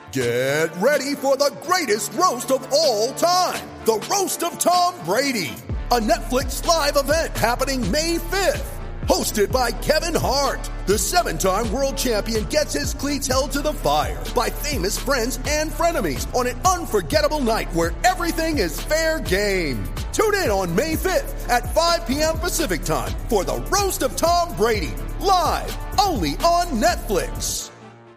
Get ready for the greatest roast of all time, the Roast of Tom Brady, a Netflix live event happening May 5th. Hosted by Kevin Hart, the 7-time world champion gets his cleats held to the fire by famous friends and frenemies on an unforgettable night where everything is fair game. Tune in on May 5th at 5 p.m. Pacific time for the Roast of Tom Brady, live only on Netflix.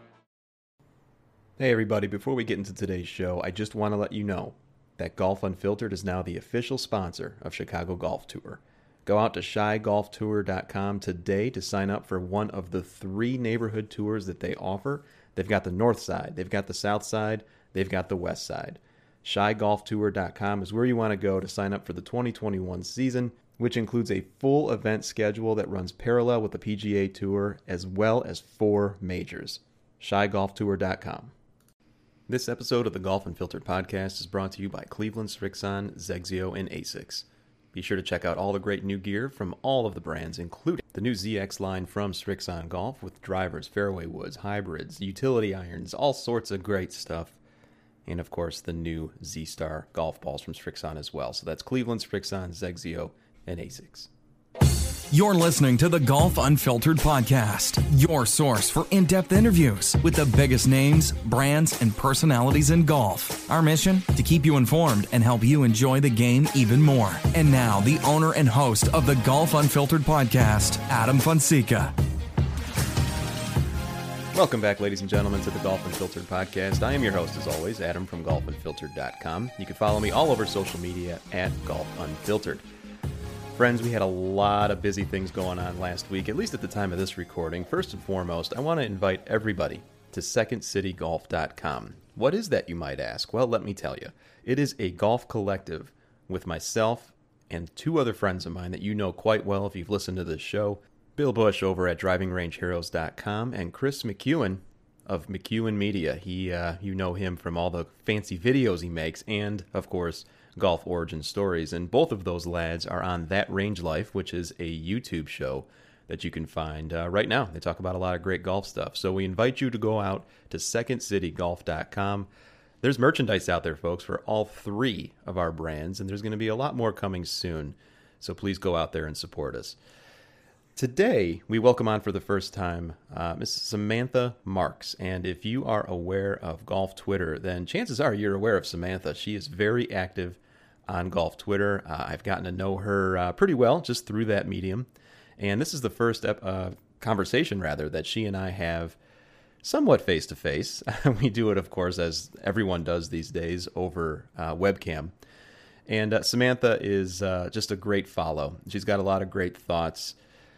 Hey everybody, before we get into today's show, I just want to let you know that Golf Unfiltered is now the official sponsor of Chicago Golf Tour. Go out to shygolftour.com today to sign up for one of the 3 neighborhood tours that they offer. They've got the north side, they've got the south side, they've got the west side. Shygolftour.com is where you want to go to sign up for the 2021 season, which includes a full event schedule that runs parallel with the PGA Tour, as well as 4 majors. Shygolftour.com. This episode of the Golf Unfiltered podcast is brought to you by Cleveland, Srixon, XXIO, and ASICS. Be sure to check out all the great new gear from all of the brands, including the new ZX line from Srixon Golf with drivers, fairway woods, hybrids, utility irons, all sorts of great stuff. And of course, the new Z-Star golf balls from Srixon as well. So that's Cleveland, Srixon, XXIO, and ASICS. You're listening to the Golf Unfiltered podcast, your source for in-depth interviews with the biggest names, brands, and personalities in golf. Our mission? To keep you informed and help you enjoy the game even more. And now, the owner and host of the Golf Unfiltered podcast, Adam Fonseca. Welcome back, ladies and gentlemen, to the Golf Unfiltered podcast. I am your host, as always, Adam from golfunfiltered.com. You can follow me all over social media at Golf Unfiltered. Friends, we had a lot of busy things going on last week, at least at the time of this recording. First and foremost, I want to invite everybody to secondcitygolf.com. What is that, you might ask? Well, let me tell you. It is a golf collective with myself and 2 other friends of mine that you know quite well if you've listened to this show. Bill Bush over at drivingrangeheroes.com and Chris McEwen of McEwen Media. You know him from all the fancy videos he makes and, of course, Golf Origin Stories, and both of those lads are on That Range Life, which is a YouTube show that you can find right now. They talk about a lot of great golf stuff. So we invite you to go out to secondcitygolf.com. There's merchandise out there, folks, for all 3 of our brands, and there's going to be a lot more coming soon. So please go out there and support us. Today, we welcome on for the first time Miss Samantha Marks. And if you are aware of golf Twitter, then chances are you're aware of Samantha. She is very active on golf Twitter. I've gotten to know her pretty well just through that medium. And this is the first conversation, that she and I have somewhat face-to-face. We do it, of course, as everyone does these days, over webcam. And Samantha is just a great follow. She's got a lot of great thoughts.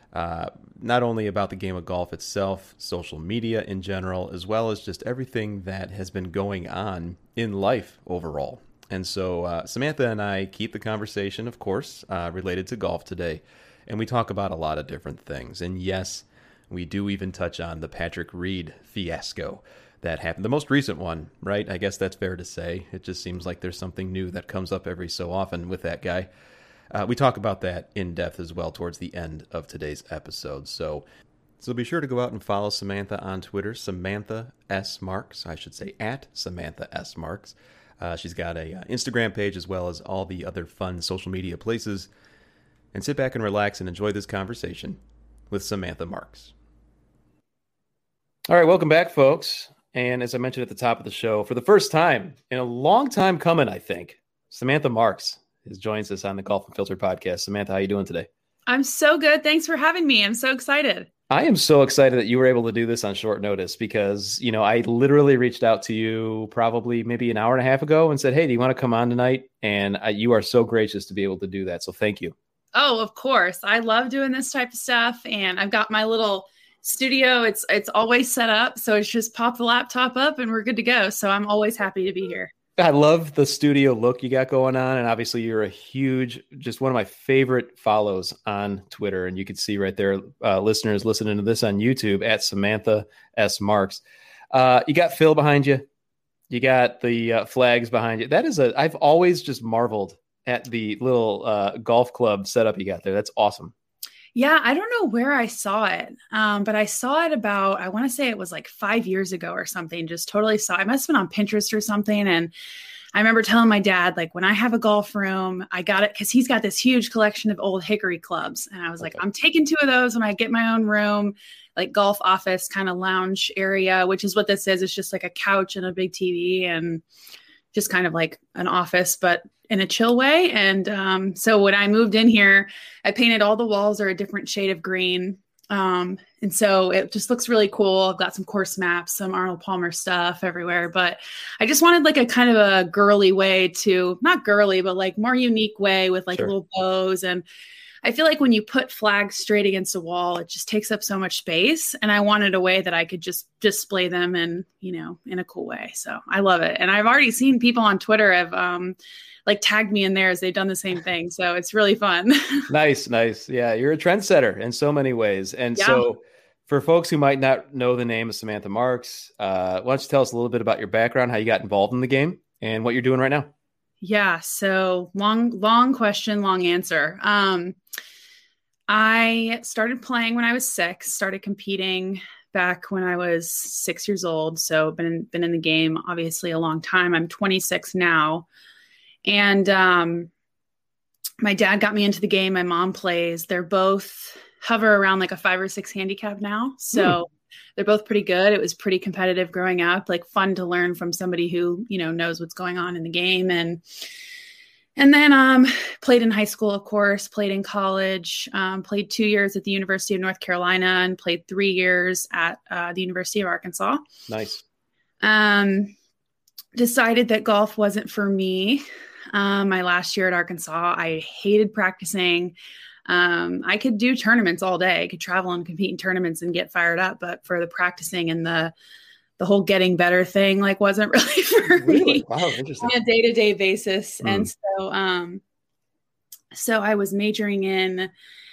Not only about the game of golf itself, social media in general, as well as just everything that has been going on in life overall. And so Samantha and I keep the conversation, of course, related to golf today, and we talk about a lot of different things. And yes, we do even touch on the Patrick Reed fiasco that happened. The most recent one, right? I guess that's fair to say. It just seems like there's something new that comes up every so often with that guy. We talk about that in depth as well towards the end of today's episode. So be sure to go out and follow Samantha on Twitter, Samantha S. Marks. I should say at Samantha S. Marks. She's got a Instagram page as well as all the other fun social media places. And sit back and relax and enjoy this conversation with Samantha Marks. All right, welcome back, folks. And as I mentioned at the top of the show, for the first time in a long time coming, I think, Samantha Marks joins us on the Golf Unfiltered podcast. Samantha, how are you doing today? I'm so good. Thanks for having me. I'm so excited. I am so excited that you were able to do this on short notice because, I literally reached out to you probably maybe an hour and a half ago and said, hey, do you want to come on tonight? And you are so gracious to be able to do that. So thank you. Oh, of course. I love doing this type of stuff. And I've got my little studio. It's always set up. So it's just pop the laptop up and we're good to go. So I'm always happy to be here. I love the studio look you got going on. And obviously you're just one of my favorite follows on Twitter. And you can see right there, listeners listening to this on YouTube at Samantha S. Marks. You got Phil behind you. You got the flags behind you. I've always just marveled at the little golf club setup you got there. That's awesome. Yeah, I don't know where I saw it, but I saw it I want to say it was like 5 years ago or something. Just totally saw. I must have been on Pinterest or something, and I remember telling my dad, like, when I have a golf room, I got it because he's got this huge collection of old hickory clubs, and I was like, I'm taking 2 of those when I get my own room, like golf office kind of lounge area, which is what this is. It's just like a couch and a big TV and just kind of like an office, but in a chill way. And so when I moved in here, I painted all the walls are a different shade of green. And so it just looks really cool. I've got some course maps, some Arnold Palmer stuff everywhere, but I just wanted like a kind of a girly way to, not girly, but like more unique way with like little bows. And I feel like when you put flags straight against a wall, it just takes up so much space. And I wanted a way that I could just display them in, you know, in a cool way. So I love it. And I've already seen people on Twitter have like tagged me in theirs. They've done the same thing. So it's really fun. Nice. Yeah. You're a trendsetter in so many ways. And so for folks who might not know the name of Samantha Marks, why don't you tell us a little bit about your background, how you got involved in the game and what you're doing right now? Yeah. So long question, long answer. I started playing when I was 6, started competing back when I was 6 years old. So been in the game, obviously a long time. I'm 26 now. And, my dad got me into the game. My mom plays. They're both hover around like a 5 or 6 handicap now. So they're both pretty good. It was pretty competitive growing up, like fun to learn from somebody who, you know, knows what's going on in the game. And then played in high school, of course, played in college, played 2 years at the University of North Carolina and played 3 years at the University of Arkansas. Nice. Decided that golf wasn't for me. My last year at Arkansas, I hated practicing. I could do tournaments all day. I could travel and compete in tournaments and get fired up, but for the practicing and the whole getting better thing, like wasn't really for me. Wow, interesting. On a day-to-day basis. And so I was majoring in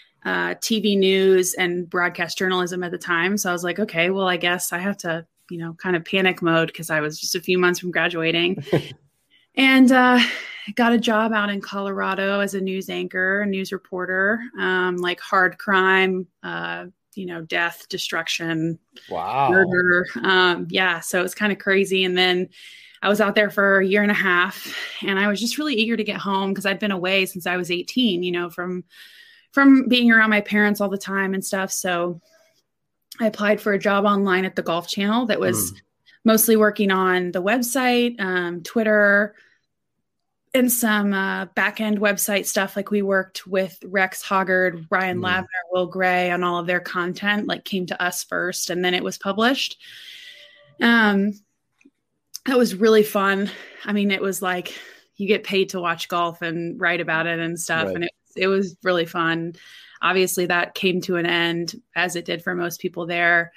TV news and broadcast journalism at the time. So I was like, okay, well, I guess I have to, you know, kind of panic mode because I was just a few months from graduating. And got a job out in Colorado as a news anchor, a news reporter, like hard crime, you know, death, destruction, murder. So it was kind of crazy. And then I was out there for a year and a half and I was just really eager to get home because I'd been away since I was 18, you know, from being around my parents all the time and stuff. So I applied for a job online at the Golf Channel that was mostly working on the website, Twitter, and some back-end website stuff. Like we worked with Rex Hoggard, Ryan Lavner, Will Gray on all of their content, like came to us first and then it was published. That was really fun. I mean, it was like you get paid to watch golf and write about it and stuff. Right. And it was really fun. Obviously that came to an end as it did for most people there.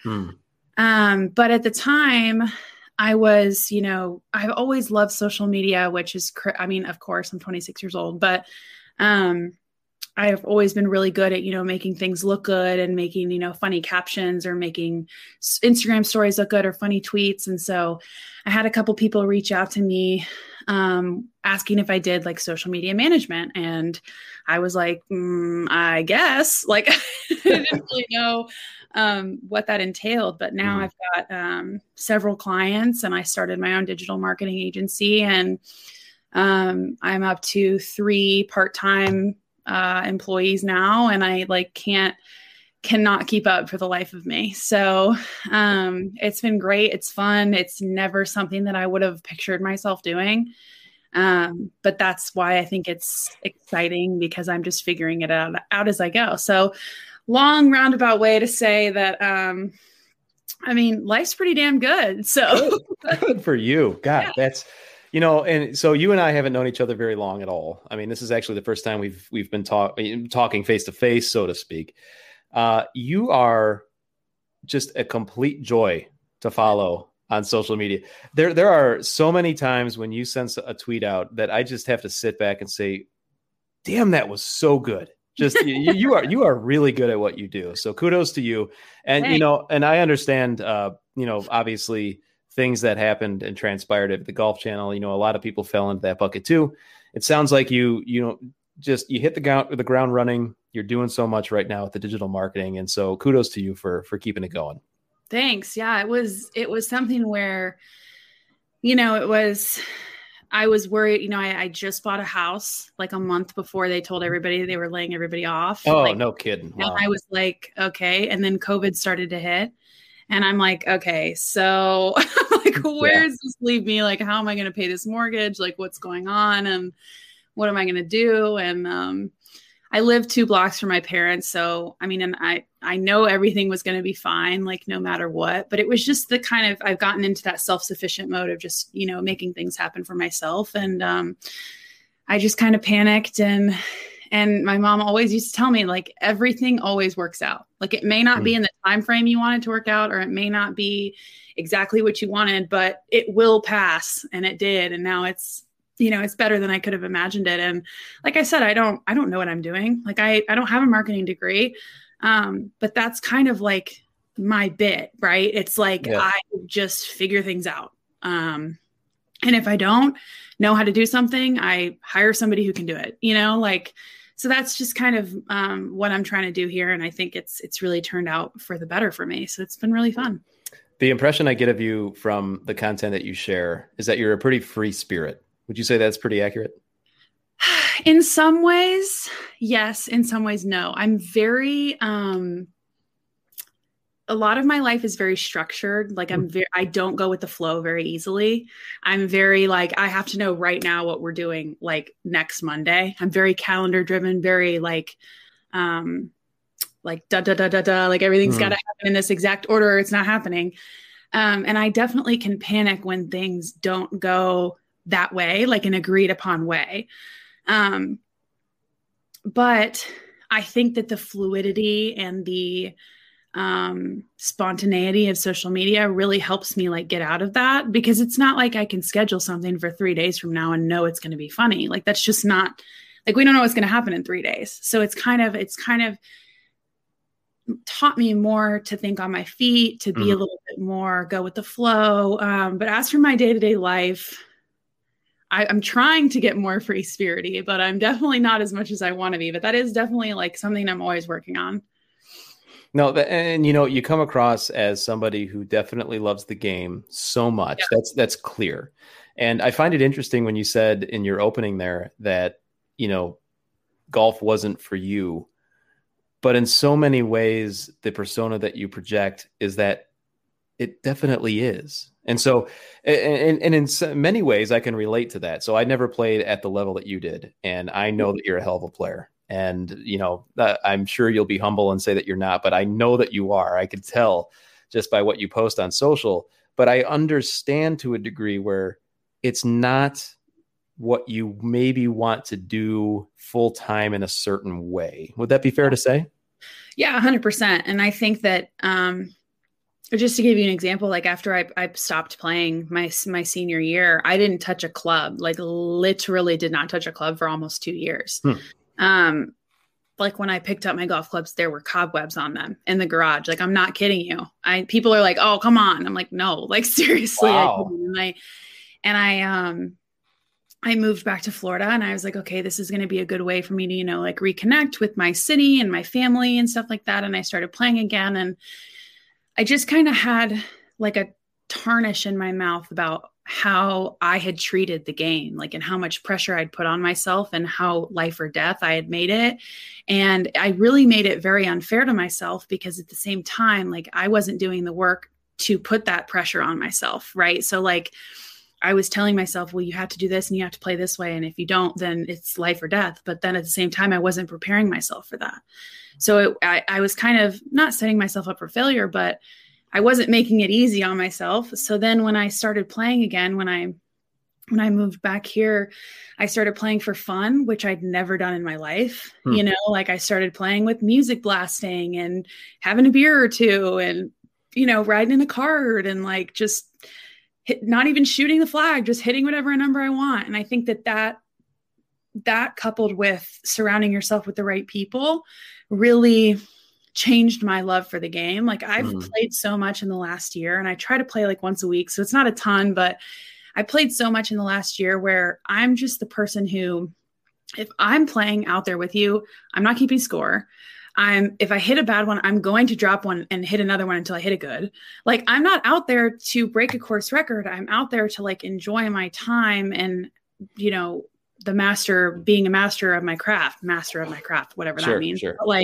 But at the time I was, you know, I've always loved social media, which is, I mean, of course I'm 26 years old, but, I've always been really good at, you know, making things look good and making, you know, funny captions or making Instagram stories look good or funny tweets. And so I had a couple people reach out to me, asking if I did like social media management. And I was like, I guess, like, I didn't really know what that entailed. But now I've got several clients and I started my own digital marketing agency and I'm up to 3 part-time employees now. And I like cannot keep up for the life of me. So it's been great. It's fun. It's never something that I would have pictured myself doing. But that's why I think it's exciting because I'm just figuring it out as I go. So long roundabout way to say that, I mean, life's pretty damn good. So good for you. God, yeah. That's, you know, and so you and I haven't known each other very long at all. I mean, this is actually the first time we've been talking face to face, so to speak. You are just a complete joy to follow on social media. There are so many times when you send a tweet out that I just have to sit back and say, damn, that was so good. Just you are really good at what you do. So kudos to you. And, Thanks. You know, and I understand, you know, obviously things that happened and transpired at the Golf Channel, you know, a lot of people fell into that bucket too. It sounds like you hit the ground running. You're doing so much right now with the digital marketing. And so kudos to you for keeping it going. Thanks. Yeah, it was something where, I was worried, I just bought a house like a month before they told everybody they were laying everybody off. Oh, no kidding. Wow. Wow. And I was like, okay. And then COVID started to hit and I'm like, okay, so like, where does this leave me? Like, how am I going to pay this mortgage? Like, what's going on? And what am I going to do? And, I live 2 blocks from my parents. So, and I know everything was going to be fine, like no matter what, but it was just the kind of, I've gotten into that self-sufficient mode of just, making things happen for myself. And, I just kind of panicked and my mom always used to tell me like, everything always works out. Like it may not be in the time frame you want it to work out, or it may not be exactly what you wanted, but it will pass. And it did. And now it's better than I could have imagined it. And like I said, I don't know what I'm doing. Like I don't have a marketing degree. But that's kind of like my bit, right? It's like, I just figure things out. And if I don't know how to do something, I hire somebody who can do it, so that's just kind of, what I'm trying to do here. And I think it's really turned out for the better for me. So it's been really fun. The impression I get of you from the content that you share is that you're a pretty free spirit. Would you say that's pretty accurate? In some ways, yes. In some ways, no. I'm very, a lot of my life is very structured. Like I don't go with the flow very easily. I'm very like, I have to know right now what we're doing like next Monday. I'm very calendar driven, very like da, da, da, da, da, like everything's got to happen in this exact order. Or it's not happening. And I definitely can panic when things don't go that way, like an agreed upon way. But I think that the fluidity and the spontaneity of social media really helps me like get out of that, because it's not like I can schedule something for 3 days from now and know it's going to be funny. Like that's just not like, we don't know what's going to happen in 3 days. So it's kind of taught me more to think on my feet, to be a little bit more go with the flow. But as for my day-to-day life, I'm trying to get more free spirity, but I'm definitely not as much as I want to be. But that is definitely like something I'm always working on. No, and you come across as somebody who definitely loves the game so much. Yeah. That's clear. And I find it interesting when you said in your opening there that, golf wasn't for you. But in so many ways, the persona that you project is that it definitely is. And so, and in many ways, I can relate to that. So I never played at the level that you did. And I know that you're a hell of a player. And, I'm sure you'll be humble and say that you're not, but I know that you are. I could tell just by what you post on social. But I understand to a degree where it's not what you maybe want to do full time in a certain way. Would that be fair to say? Yeah, 100%. And I think that, just to give you an example, like after I stopped playing my senior year, I didn't touch a club, like literally did not touch a club for almost 2 years. Like when I picked up my golf clubs, there were cobwebs on them in the garage. Like, I'm not kidding you. People are like, oh, come on. I'm like, no, like seriously. Wow. I moved back to Florida and I was like, okay, this is going to be a good way for me to, like reconnect with my city and my family and stuff like that. And I started playing again. And I just kind of had like a tarnish in my mouth about how I had treated the game, like, and how much pressure I'd put on myself and how life or death I had made it. And I really made it very unfair to myself, because at the same time, like, I wasn't doing the work to put that pressure on myself. Right. So like, I was telling myself, well, you have to do this and you have to play this way. And if you don't, then it's life or death. But then at the same time, I wasn't preparing myself for that. So I was kind of not setting myself up for failure, but I wasn't making it easy on myself. So then when I started playing again, when I moved back here, I started playing for fun, which I'd never done in my life. Like I started playing with music blasting and having a beer or two and, riding in a cart and like just not even shooting the flag, just hitting whatever number I want. And I think that coupled with surrounding yourself with the right people really changed my love for the game. Like I've played so much in the last year, and I try to play like once a week. So it's not a ton, but I played so much in the last year where I'm just the person who if I'm playing out there with you, I'm not keeping score. If I hit a bad one, I'm going to drop one and hit another one until I hit it good. Like, I'm not out there to break a course record. I'm out there to like enjoy my time and, you know, being a master of my craft, whatever that means. Sure. But like,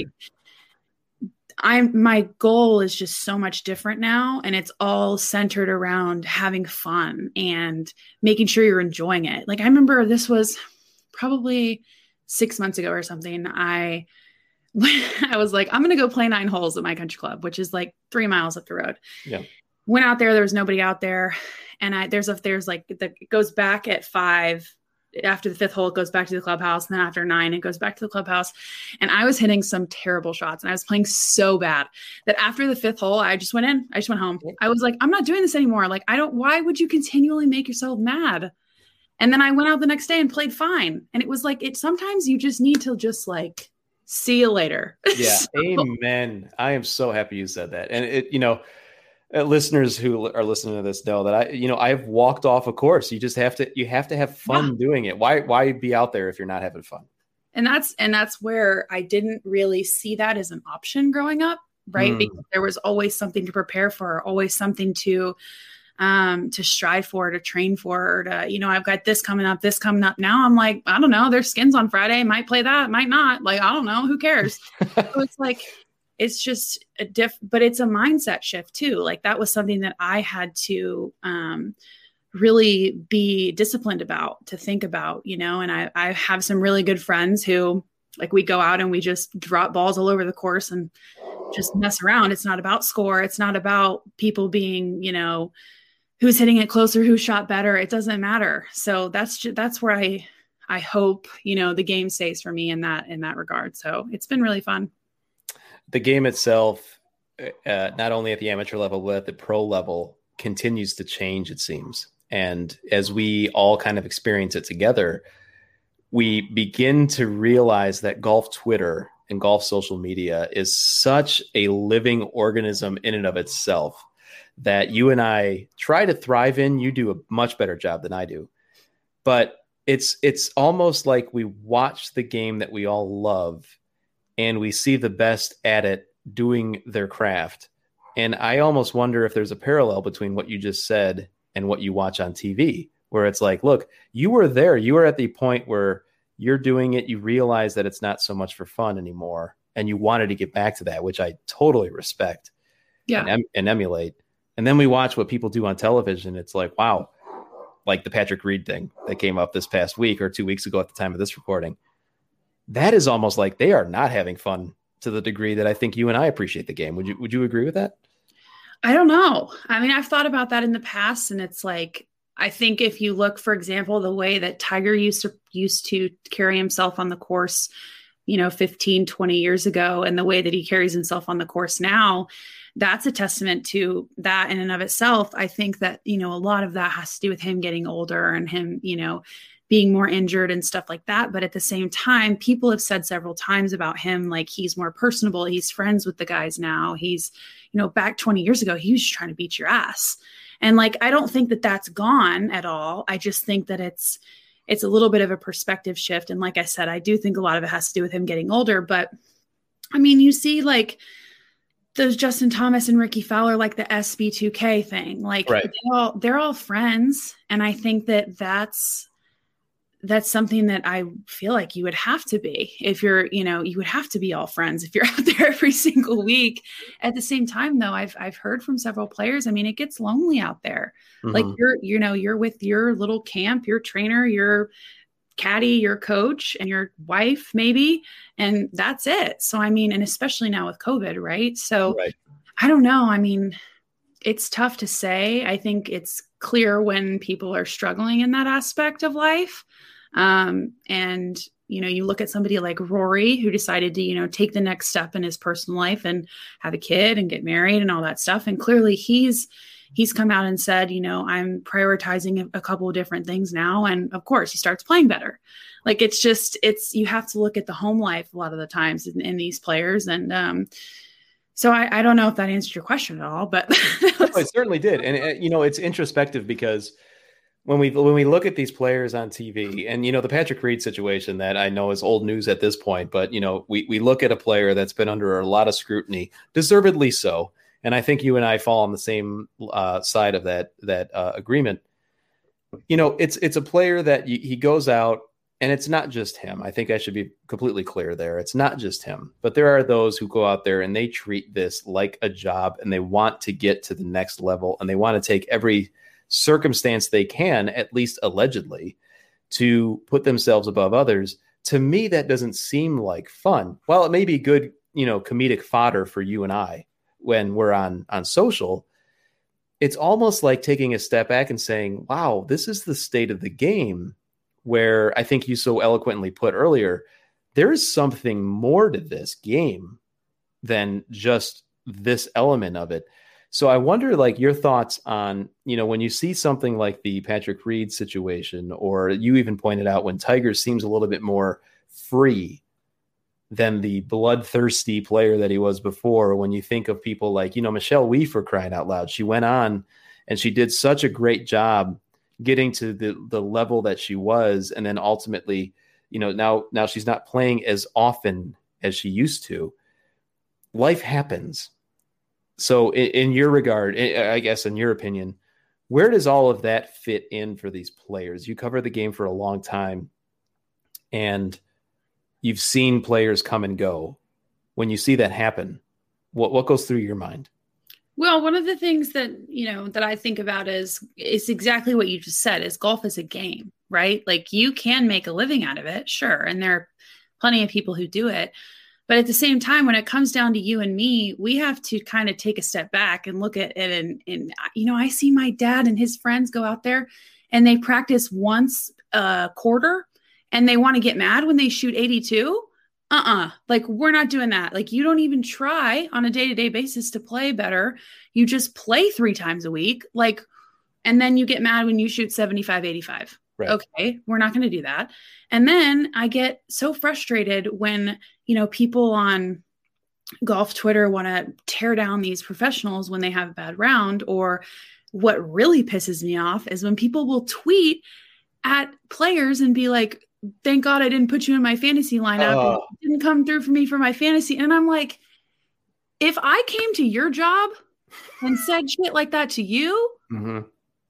my goal is just so much different now. And it's all centered around having fun and making sure you're enjoying it. Like, I remember this was probably 6 months ago or something. I was like, I'm going to go play 9 holes at my country club, which is like 3 miles up the road. Yeah. Went out there. There was nobody out there. And it goes back at 5. After the 5th hole, it goes back to the clubhouse. And then after 9, it goes back to the clubhouse. And I was hitting some terrible shots and I was playing so bad that after the 5th hole, I just went home. I was like, I'm not doing this anymore. Like, why would you continually make yourself mad? And then I went out the next day and played fine. And it was like, sometimes you just need to just like, see you later. Yeah. Amen. I am so happy you said that. And listeners who are listening to this know that I've walked off a course. You just have to have fun doing it. Why be out there if you're not having fun? And that's where I didn't really see that as an option growing up. Right. Because there was always something to prepare for, always something to strive for, to train for, or to, I've got this coming up. Now I'm like, I don't know, there's skins on Friday, might play that, might not. Like, I don't know, who cares? So it's like, it's just but it's a mindset shift too. Like, that was something that I had to really be disciplined about, to think about, and I have some really good friends who, like, we go out and we just drop balls all over the course and just mess around. It's not about score. It's not about people being, who's hitting it closer, who shot better. It doesn't matter. So that's where I hope, the game stays for me in that regard. So it's been really fun. The game itself, not only at the amateur level, but at the pro level, continues to change, it seems. And as we all kind of experience it together, we begin to realize that golf Twitter and golf social media is such a living organism in and of itself that you and I try to thrive in. You do a much better job than I do. But it's almost like we watch the game that we all love and we see the best at it doing their craft. And I almost wonder if there's a parallel between what you just said and what you watch on TV, where it's like, look, you were there. You were at the point where you're doing it. You realize that it's not so much for fun anymore. And you wanted to get back to that, which I totally respect and emulate. And then we watch what people do on television. It's like, wow, like the Patrick Reed thing that came up this past week or 2 weeks ago at the time of this recording. That is almost like they are not having fun to the degree that I think you and I appreciate the game. Would you agree with that? I don't know. I mean, I've thought about that in the past, and it's like, I think if you look, for example, the way that Tiger used to carry himself on the course, 15, 20 years ago, and the way that he carries himself on the course now, that's a testament to that in and of itself. I think that, a lot of that has to do with him getting older and him, being more injured and stuff like that. But at the same time, people have said several times about him, like, he's more personable. He's friends with the guys now. He's, back 20 years ago, he was just trying to beat your ass. And like, I don't think that that's gone at all. I just think that it's a little bit of a perspective shift. And like I said, I do think a lot of it has to do with him getting older. But I mean, you see like those Justin Thomas and Ricky Fowler, like the SB2K thing, like right. they're all friends. And I think that that's something that I feel like you would have to be if you're, you would have to be all friends if you're out there every single week. At the same time, though, I've heard from several players. I mean, it gets lonely out there. Mm-hmm. Like you're with your little camp, your trainer, your caddy, your coach, and your wife, maybe, and that's it. So, I mean, and especially now with COVID, right? So right. I don't know. I mean, it's tough to say. I think it's clear when people are struggling in that aspect of life. And, you look at somebody like Rory, who decided to, take the next step in his personal life and have a kid and get married and all that stuff. And clearly he's come out and said, I'm prioritizing a couple of different things now. And of course he starts playing better. Like, you have to look at the home life a lot of the times in these players. And, so I don't know if that answered your question at all, but it certainly did. And, it's introspective because when we look at these players on TV, and the Patrick Reed situation that I know is old news at this point, but we look at a player that's been under a lot of scrutiny, deservedly so, and I think you and I fall on the same side of that agreement. It's a player that he goes out, and it's not just him. I think I should be completely clear there. It's not just him, but there are those who go out there and they treat this like a job, and they want to get to the next level, and they want to take every circumstance they can, at least allegedly, to put themselves above others. To me, that doesn't seem like fun. While it may be good, comedic fodder for you and I when we're on social, it's almost like taking a step back and saying, wow, this is the state of the game, where I think you so eloquently put earlier, there is something more to this game than just this element of it. So I wonder, your thoughts on, when you see something like the Patrick Reed situation, or you even pointed out when Tiger seems a little bit more free than the bloodthirsty player that he was before. When you think of people like, Michelle Wie, for crying out loud, she went on and she did such a great job getting to the level that she was. And then ultimately, now she's not playing as often as she used to. Life happens. So in your regard, I guess, in your opinion, where does all of that fit in for these players? You cover the game for a long time, and you've seen players come and go. When you see that happen, what goes through your mind? Well, one of the things that, that I think about is exactly what you just said, is golf is a game, right? Like, you can make a living out of it. Sure. And there are plenty of people who do it. But at the same time, when it comes down to you and me, we have to kind of take a step back and look at it. And I see my dad and his friends go out there and they practice once a quarter and they want to get mad when they shoot 82. Like, we're not doing that. Like, you don't even try on a day-to-day basis to play better. You just play 3 times a week. And then you get mad when you shoot 75, 85. Right. Okay, we're not going to do that. And then I get so frustrated when, people on golf Twitter want to tear down these professionals when they have a bad round. Or what really pisses me off is when people will tweet at players and be like, thank God I didn't put you in my fantasy lineup. You didn't come through for me for my fantasy. And I'm like, if I came to your job and said shit like that to you, mm-hmm.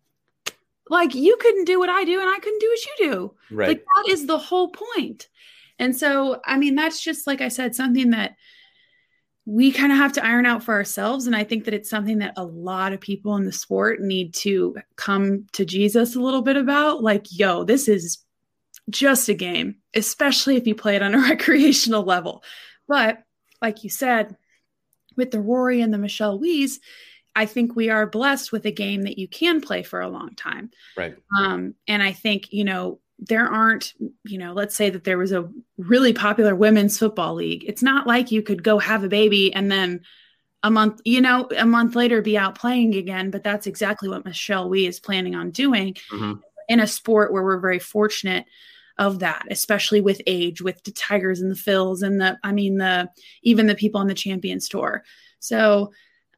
You couldn't do what I do and I couldn't do what you do. Right. That is the whole point. And so, that's just, like I said, something that we kind of have to iron out for ourselves. And I think that it's something that a lot of people in the sport need to come to Jesus a little bit about. This is just a game, especially if you play it on a recreational level. But like you said, with the Rory and the Michelle Wies, I think we are blessed with a game that you can play for a long time. Right. And I think, there aren't, let's say that there was a really popular women's football league. It's not like you could go have a baby and then a month later be out playing again. But that's exactly what Michelle Wie is planning on doing in a sport where we're very fortunate of that, especially with age, with the Tigers and the Phils and even the people on the Champions Tour. So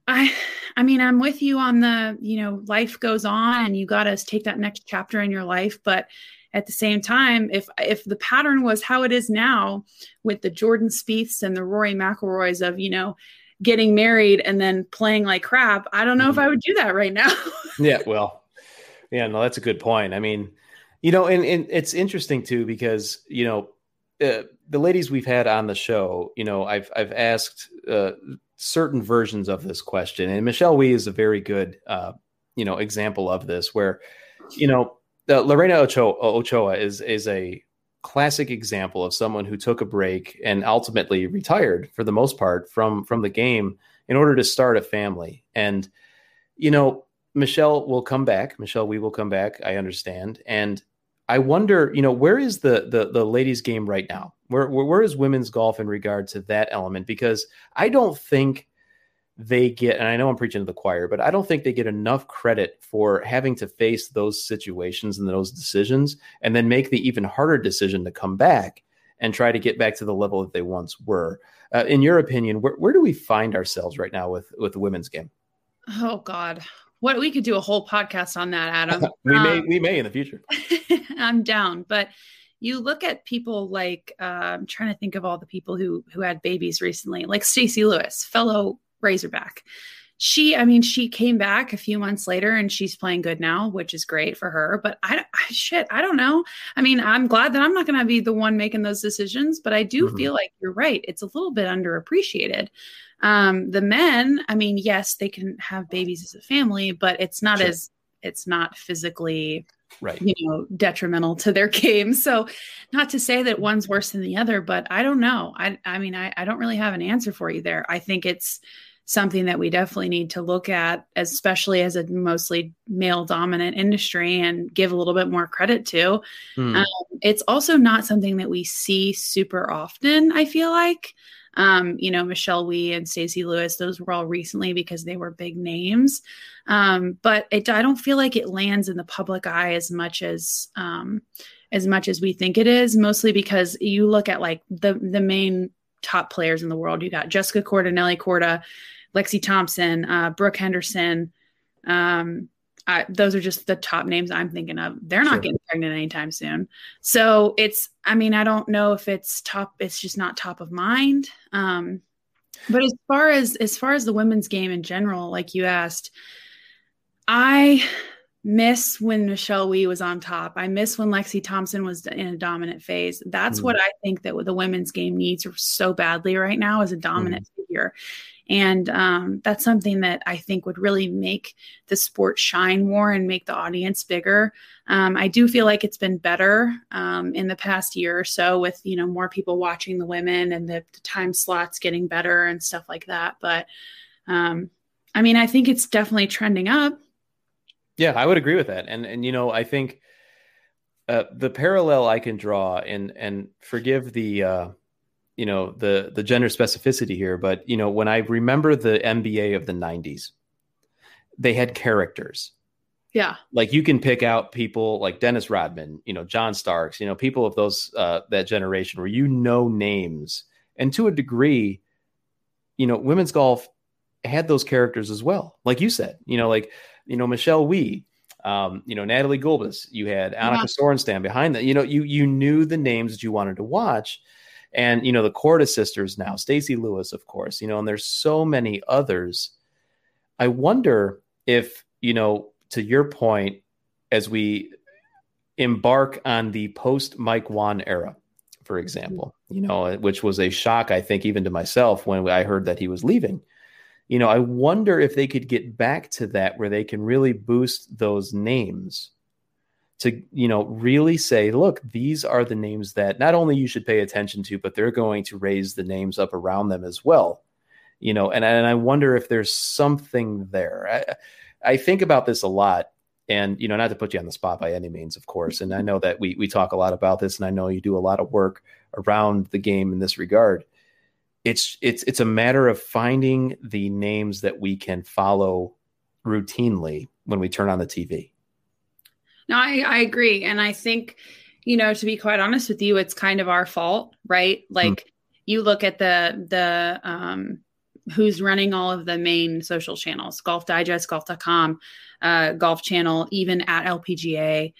I'm with you on the, life goes on and you got to take that next chapter in your life. But at the same time, if the pattern was how it is now with the Jordan Spieths and the Rory McIlroys of, getting married and then playing like crap, I don't know if I would do that right now. Yeah, well, yeah, no, that's a good point. And it's interesting too, because, the ladies we've had on the show, I've asked certain versions of this question, and Michelle Wie is a very good, example of this, where, Lorena Ochoa is a classic example of someone who took a break and ultimately retired for the most part from the game in order to start a family. And, Michelle will come back. Michelle Wie will come back. I understand. And I wonder, where is the ladies' game right now? Where is women's golf in regard to that element? Because I don't think they get, and I know I'm preaching to the choir, but I don't think they get enough credit for having to face those situations and those decisions and then make the even harder decision to come back and try to get back to the level that they once were. In your opinion, where do we find ourselves right now with the women's game? Oh God. what we could do a whole podcast on that, Adam. We may in the future. I'm down, but you look at people like I'm trying to think of all the people who had babies recently, like Stacey Lewis, fellow Razorback. She came back a few months later and she's playing good now, which is great for her. But I don't know. I mean, I'm glad that I'm not going to be the one making those decisions, but I do feel like you're right. It's a little bit underappreciated. The men, I mean, yes, they can have babies as a family, but it's not it's not physically right, detrimental to their game. So not to say that one's worse than the other, but I don't know. I mean, I don't really have an answer for you there. I think it's something that we definitely need to look at, especially as a mostly male dominant industry, and give a little bit more credit to. It's also not something that we see super often. I feel like, Michelle Wie and Stacey Lewis, those were all recently because they were big names. But I don't feel like it lands in the public eye as much as we think it is, mostly because you look at like the main top players in the world. You got Jessica Korda, Nelly Korda, Lexi Thompson, Brooke Henderson. Those are just the top names I'm thinking of. They're not getting pregnant anytime soon. So I don't know if it's just not top of mind. But as far as the women's game in general, like you asked, I miss when Michelle Wie was on top. I miss when Lexi Thompson was in a dominant phase. That's what I think that the women's game needs so badly right now, is a dominant figure. And that's something that I think would really make the sport shine more and make the audience bigger. I do feel like it's been better in the past year or so with, more people watching the women and the time slots getting better and stuff like that. But I think it's definitely trending up. Yeah, I would agree with that. And I think the parallel I can draw, and forgive the the gender specificity here, but when I remember the NBA of the 90s, they had characters. Yeah. Like you can pick out people like Dennis Rodman, John Starks, people of those that generation where names. And to a degree, women's golf had those characters as well. Like you said, Michelle Wie, Natalie Gulbis, you had Annika Sorenstam behind that. You knew the names that you wanted to watch. And, the Korda sisters now, Stacey Lewis, of course, and there's so many others. I wonder if, to your point, as we embark on the post Mike Whan era, for example, which was a shock, I think, even to myself when I heard that he was leaving. I wonder if they could get back to that where they can really boost those names to, really say, look, these are the names that not only you should pay attention to, but they're going to raise the names up around them as well. And I wonder if there's something there. I think about this a lot, and, not to put you on the spot by any means, of course. And I know that we talk a lot about this, and I know you do a lot of work around the game in this regard. It's a matter of finding the names that we can follow routinely when we turn on the TV. No, I agree. And I think, to be quite honest with you, it's kind of our fault, right? Like you look at the who's running all of the main social channels, Golf Digest, golf.com, Golf Channel, even at LPGA.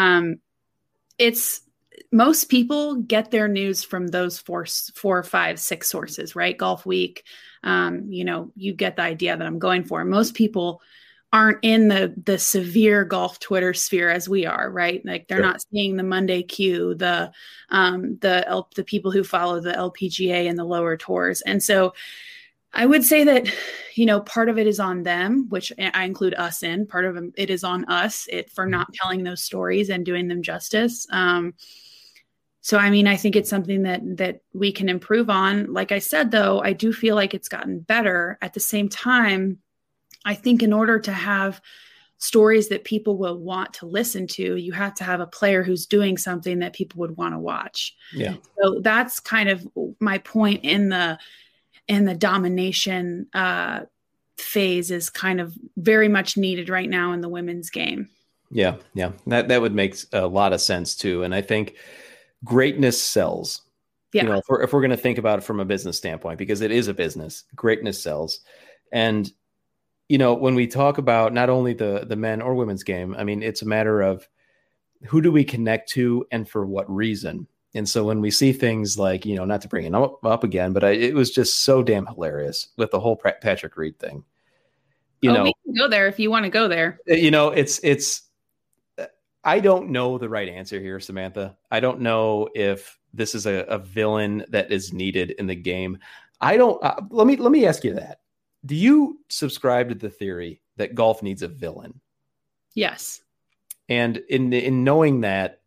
It's most people get their news from those 4, 5, 6 sources, right? Golf Week. You get the idea that I'm going for. Most people aren't in the severe golf Twitter sphere as we are, right? Like they're not seeing the Monday Q, the people who follow the LPGA and the lower tours. And so I would say that, part of it is on them, which I include us in. Part of it is on us for not telling those stories and doing them justice. So, I think it's something that we can improve on. Like I said, though, I do feel like it's gotten better. At the same time, I think in order to have stories that people will want to listen to, you have to have a player who's doing something that people would want to watch. Yeah. So that's kind of my point in the domination phase is kind of very much needed right now in the women's game. Yeah. Yeah. That would make a lot of sense too. And I think greatness sells. Yeah. If we're going to think about it from a business standpoint, because it is a business, greatness sells. And when we talk about not only the men or women's game, I mean, it's a matter of who do we connect to and for what reason. And so when we see things like, not to bring it up again, but it was just so damn hilarious with the whole Patrick Reed thing. We can go there if you want to go there. It's I don't know the right answer here, Samantha. I don't know if this is a villain that is needed in the game. I don't. Let me ask you that. Do you subscribe to the theory that golf needs a villain? Yes. And in knowing that,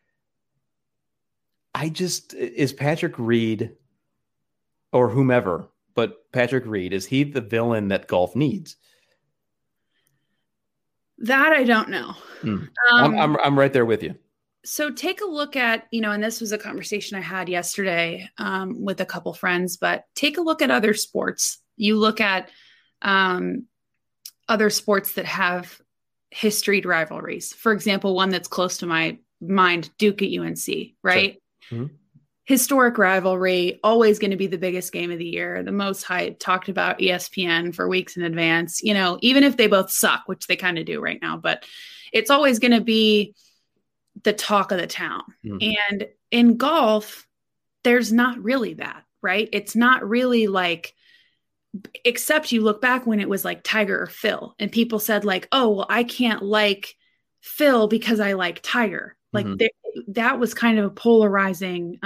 is Patrick Reed or whomever, but Patrick Reed, is he the villain that golf needs? That I don't know. I'm right there with you. So take a look at, and this was a conversation I had yesterday with a couple friends, but take a look at other sports. You look at other sports that have historied rivalries. For example, one that's close to my mind, Duke at UNC, right? Sure. Mm-hmm. Historic rivalry, always going to be the biggest game of the year, the most hype, talked about ESPN for weeks in advance, even if they both suck, which they kind of do right now, but it's always going to be the talk of the town. Mm-hmm. And in golf, there's not really that, right? It's not really like, except you look back when it was like Tiger or Phil, and people said like, oh, well, I can't like Phil because I like Tiger. Like that was kind of a polarizing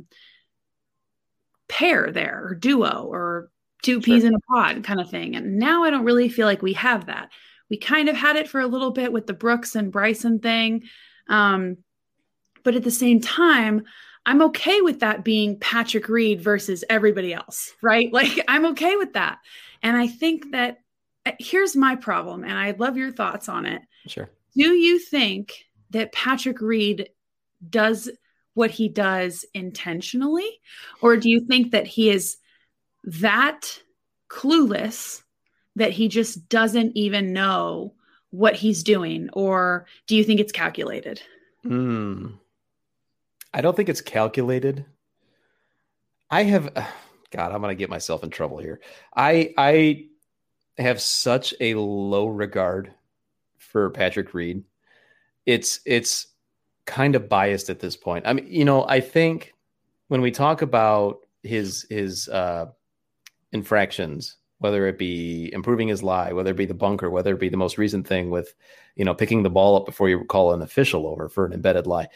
pair there, or duo, or two peas in a pod kind of thing. And now I don't really feel like we have that. We kind of had it for a little bit with the Brooks and Bryson thing. But at the same time, I'm okay with that being Patrick Reed versus everybody else, right? Like I'm okay with that. And I think that here's my problem, and I'd love your thoughts on it. Sure. Do you think that Patrick Reed does what he does intentionally? Or do you think that he is that clueless that he just doesn't even know what he's doing? Or do you think it's calculated? I don't think it's calculated. God, I'm going to get myself in trouble here. I have such a low regard for Patrick Reed. It's kind of biased at this point. I mean, I think when we talk about his infractions, whether it be improving his lie, whether it be the bunker, whether it be the most recent thing with, picking the ball up before you call an official over for an embedded lie,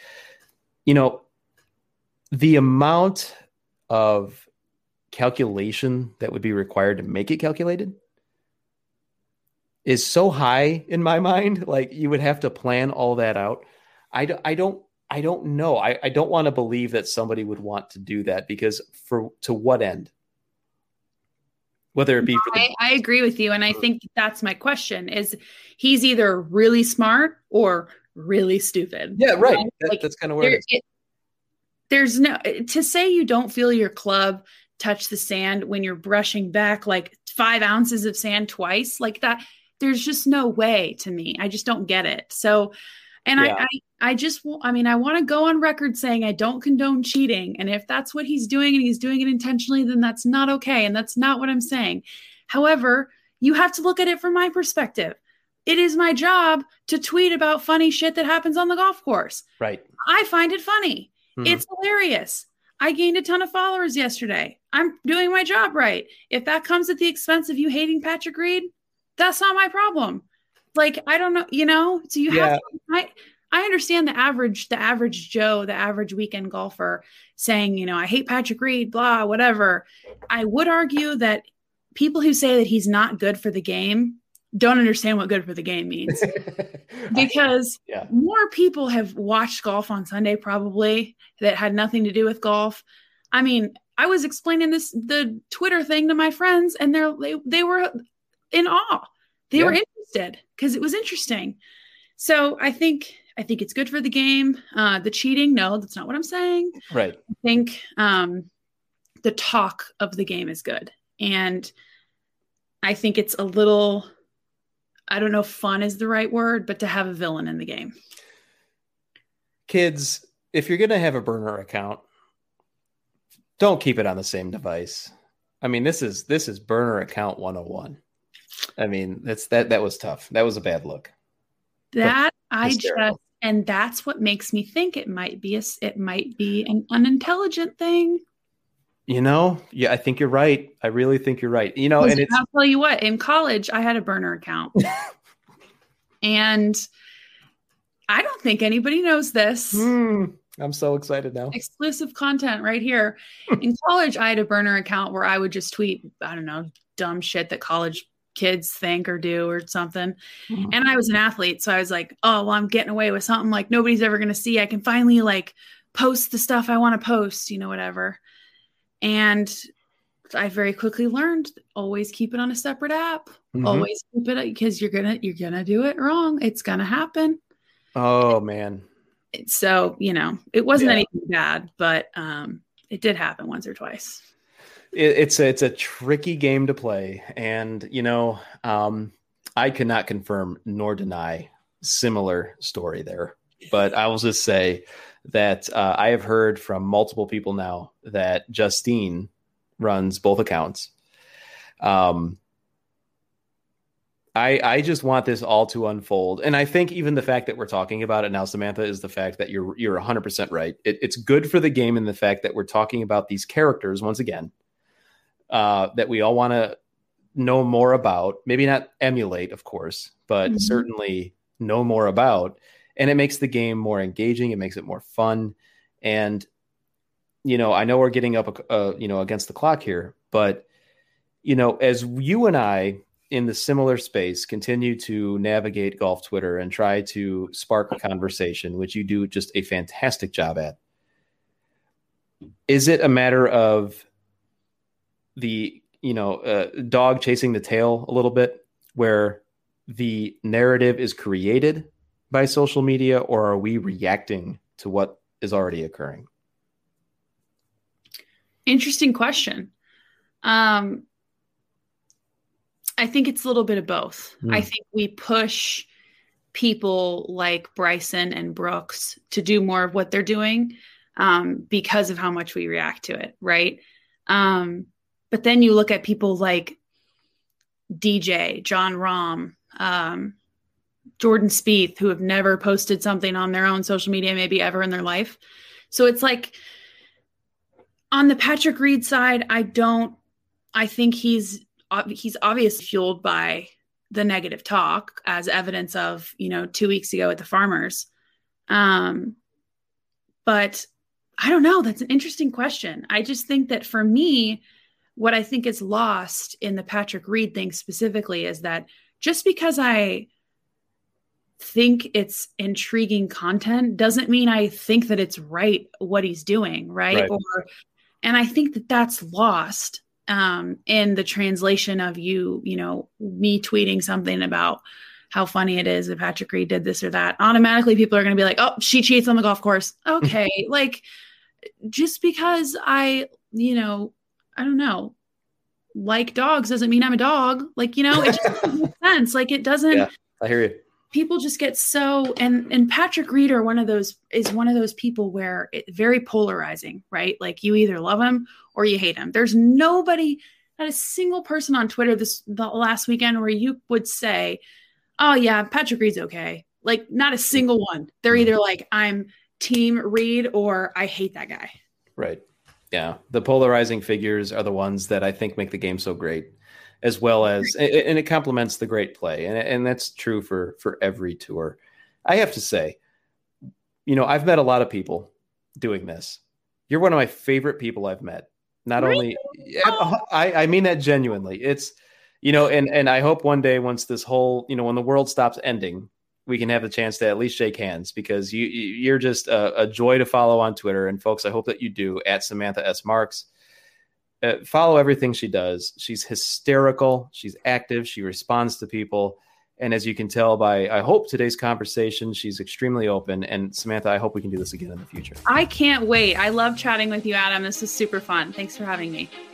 the amount of calculation that would be required to make it calculated is so high in my mind. Like you would have to plan all that out. I don't know. I don't want to believe that somebody would want to do that, because to what end? Whether it be I agree with you. And I think that's my question is he's either really smart or really stupid. Yeah, right. That's kind of where it is. There's no, to say you don't feel your club touch the sand when you're brushing back like 5 ounces of sand twice like that. There's just no way to me. I just don't get it. So, and yeah. I want to go on record saying I don't condone cheating. And if that's what he's doing and he's doing it intentionally, then that's not okay. And that's not what I'm saying. However, you have to look at it from my perspective. It is my job to tweet about funny shit that happens on the golf course. Right. I find it funny. Mm-hmm. It's hilarious. I gained a ton of followers yesterday. I'm doing my job right. If that comes at the expense of you hating Patrick Reed, that's not my problem. Like, I don't know, so you have to, I understand the average Joe, the average weekend golfer saying, I hate Patrick Reed, blah, whatever. I would argue that people who say that he's not good for the game don't understand what good for the game means. Because more people have watched golf on Sunday probably that had nothing to do with golf. I mean, I was explaining the Twitter thing to my friends, and they were in awe. They were interested because it was interesting. So I think it's good for the game. The cheating, no, that's not what I'm saying. Right. I think the talk of the game is good. And I think it's a little, I don't know if fun is the right word, but to have a villain in the game. Kids, if you're going to have a burner account, don't keep it on the same device. I mean, this is burner account 101. I mean, that was tough. That was a bad look. And that's what makes me think it might be an unintelligent thing. I think you're right. I really think you're right. And I'll tell you what, in college, I had a burner account. And I don't think anybody knows this. I'm so excited now. Exclusive content right here. In college, I had a burner account where I would just tweet, I don't know, dumb shit that college kids think or do or something. And I was an athlete. So I was like, oh, well, I'm getting away with something like nobody's ever going to see. I can finally like post the stuff I want to post, whatever. And I very quickly learned, always keep it on a separate app. Always keep it, because you're going to do it wrong. It's going to happen. Oh man. So, it wasn't anything bad, but it did happen once or twice. It's a tricky game to play. And, I cannot confirm nor deny similar story there, but I will just say that I have heard from multiple people now that Justine runs both accounts. I just want this all to unfold. And I think even the fact that we're talking about it now, Samantha, is the fact that you're 100% right. It's good for the game in the fact that we're talking about these characters once again, that we all want to know more about, maybe not emulate, of course, but certainly know more about. And it makes the game more engaging. It makes it more fun. And, I know we're getting up, against the clock here, but, as you and I in the similar space continue to navigate golf Twitter and try to spark a conversation, which you do just a fantastic job at, is it a matter of the, dog chasing the tail a little bit, where the narrative is created by social media, or are we reacting to what is already occurring? Interesting question. I think it's a little bit of both. I think we push people like Bryson and Brooks to do more of what they're doing because of how much we react to it, right? But then you look at people like DJ, John Rahm, Jordan Spieth, who have never posted something on their own social media, maybe ever in their life. So it's like, on the Patrick Reed side, I think he's obviously fueled by the negative talk, as evidence of, 2 weeks ago at the Farmers. But I don't know. That's an interesting question. I just think that for me, what I think is lost in the Patrick Reed thing specifically is that just because I think it's intriguing content doesn't mean I think that it's right what he's doing, right? And I think that that's lost in the translation of me tweeting something about how funny it is that Patrick Reed did this or that. Automatically, people are going to be like, oh, she cheats on the golf course. Okay. Like, just because I don't know, like dogs doesn't mean I'm a dog. Like, it just doesn't make sense. Like, it doesn't. Yeah, I hear you. People just get so, and Patrick Reed is one of those people where it's very polarizing, right? Like, you either love him or you hate him. There's not a single person on Twitter the last weekend where you would say, oh yeah, Patrick Reed's okay. Like, not a single one. They're either like, I'm team Reed or I hate that guy. Right. Yeah. The polarizing figures are the ones that I think make the game so great, as well as, and it complements the great play. And that's true for every tour. I have to say, I've met a lot of people doing this. You're one of my favorite people I've met. Not really? Only, I mean that genuinely. It's, and I hope one day, once this whole, when the world stops ending, we can have the chance to at least shake hands, because you're just a joy to follow on Twitter. And folks, I hope that you do, at Samantha S. Marks. Follow everything she does. She's hysterical. She's active. She responds to people. And as you can tell by, I hope, today's conversation, she's extremely open. And Samantha, I hope we can do this again in the future. I can't wait. I love chatting with you, Adam. This is super fun. Thanks for having me.